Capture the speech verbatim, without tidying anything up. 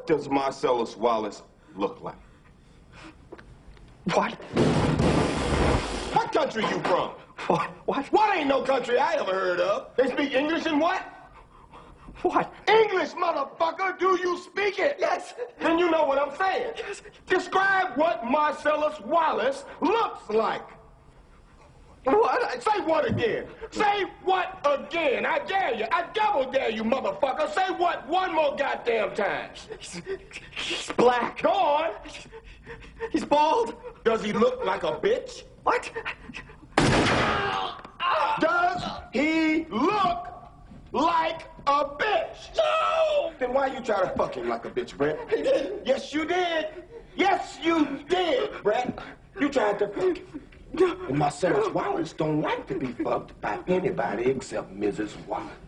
does Marcellus Wallace look like? What? What country you from? What? What? What ain't no country I ever heard of? They speak English and what? What? English, motherfucker! Do you speak it? Yes. Then you know what I'm saying. Yes. Describe what Marcellus Wallace looks like. What? Say what again? Say what again? I dare you. I double dare you, motherfucker. Say what one more goddamn time. He's, he's black. Go on. He's bald. Does he look like a bitch? What? Does he look like a bitch? No! Then why you try to fuck him like a bitch, Brett? He did. Yes, you did. Yes, you did, Brett. You tried to fuck him. And Marcellus Wallace don't like to be fucked by anybody except Missus Wallace.